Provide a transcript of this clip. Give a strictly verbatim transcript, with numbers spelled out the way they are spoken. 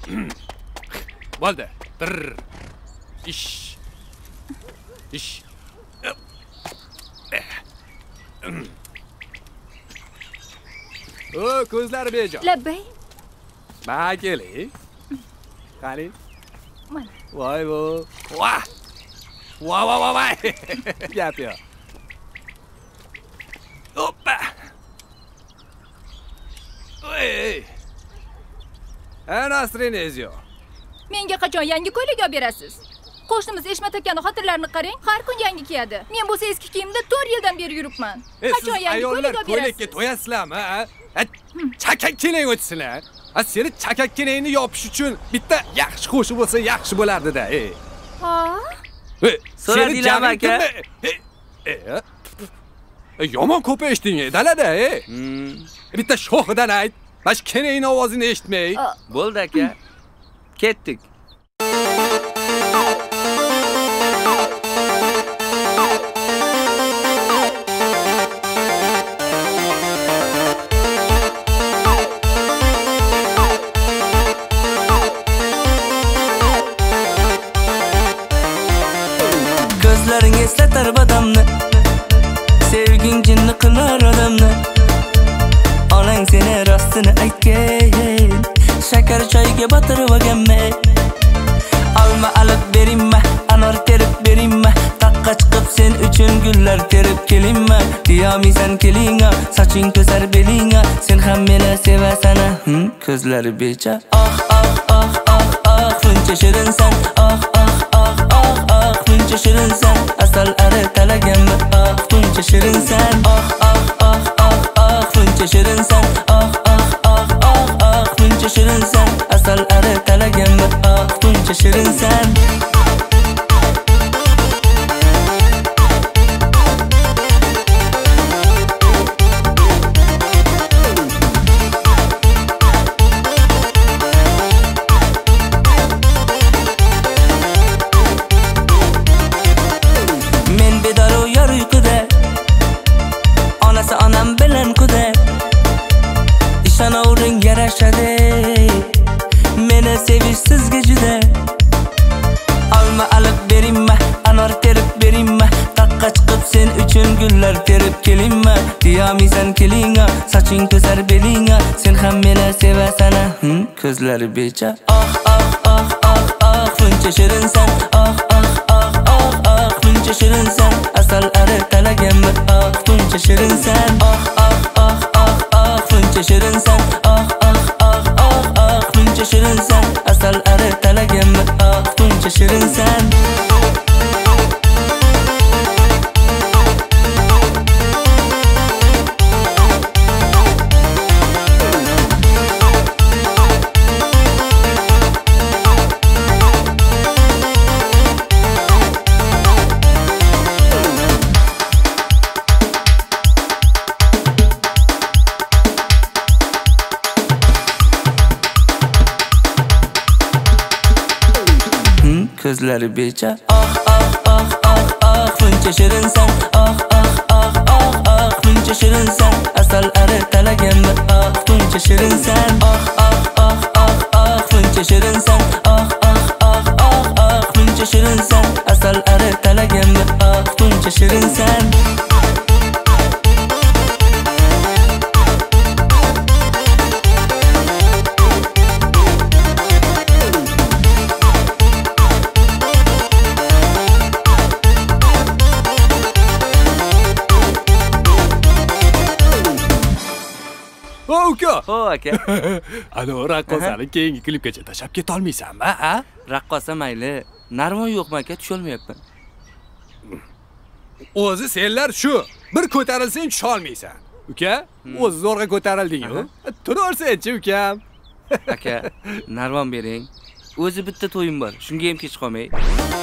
Bo'ldi. Bir. Ish. Ish. O, ko'zlari bejo. Labbay. Ma keling. Qani. Mana. Voy bu. Vah. Voy voy voy. Gap yo'q. Hoppa. Ey. Anastrenezio. Menga qachon yangi ko'ylak olib berasiz? Qo'shnimiz Eshmat akaning xotirlarini qarang, har kun yangi kiyadi. Men bo'lsa eski kiyimda to'rt yildan beri yuribman. Qachon yangi ko'ylak olib berasiz? Ko'ylakka to'yasizlarmi, ha? Chakak keling o'tsinlar. Ha, seni chakak kelingni yopish uchun bitta yaxshi qo'shib bo'lsa yaxshi bo'lardi-da, ey. Ha? So'radinglarmi aka? Yomon ko'payishding, dalada, ey. Bitta shoxidan ayt. Bash kenayning ovozini eshitmay. Bo'ldi aka. Ketdik. Ko'zlaring eslatar badamni, sevging jinni qilar odamni. Onang seni rostini aytgan, shakar choyga botirib olganmi? Olma olib beringmi, anor terib beringmi? Taqqa chiqib sen uchun gullar terib kelingmi? Diyamisan kelinga, soching to'sar belinga, sen ham meni sevasan, hm, ko'zlari becha. Ah ah ah ah ah, shuncha shirinsan, ah ah ah ah ah, shuncha shirinsan, asal ari talaganmi? Ah, shuncha shirinsan, ah ah ah ah ah, shuncha shirinsan, ah ah ah ah ah, shuncha shirinsan, asal ari talaganmi? Ah, shuncha shirinsan. Meni sevish sizga juda. Olma olib beringmi, anor terib beringmi? Taqqa chiqib sen uchun gullar terib kelingmi? Diyamisan kelinga, soching to'sar belinga, sen ham meni sevasan, hm, ko'zlari becha. Ah ah ah ah ah, shuncha shirinsan, ah ah ah ah ah, shuncha shirinsan, asal ari talaganmi? Ah, shuncha shirinsan, ah ah ah ah ah, shuncha shirinsan, ah ah ah ah ah, shuncha shirinsan, asal ari talaganmi? Ah, shuncha shirinsan. Ko'zlari becha. Ah ah ah ah ah, shuncha shirinsan, ah ah ah ah ah, shuncha shirinsan, asal ari talaganmi? Ah, shuncha shirinsan, ah ah ah ah ah, shuncha shirinsan, ah ah ah ah ah, shuncha shirinsan, asal ari talaganmi? Ah, shuncha shirinsan. Uka. Ho aka. Ana raqqosani keyingi klipgacha tashab keta olmaysanmi, ha? Raqqosa mayli. Narvon yo'qmi aka, tusha olmayapman. O'zi senlar shu. Bir ko'tarilsang tusha olmaysan. Uka, o'zi zo'rg'a ko'tarilding-ku. Turarsan-chi, ukam. Aka, narvon bering. O'zi bitta to'yim bor. Shunga ham kech qolmay.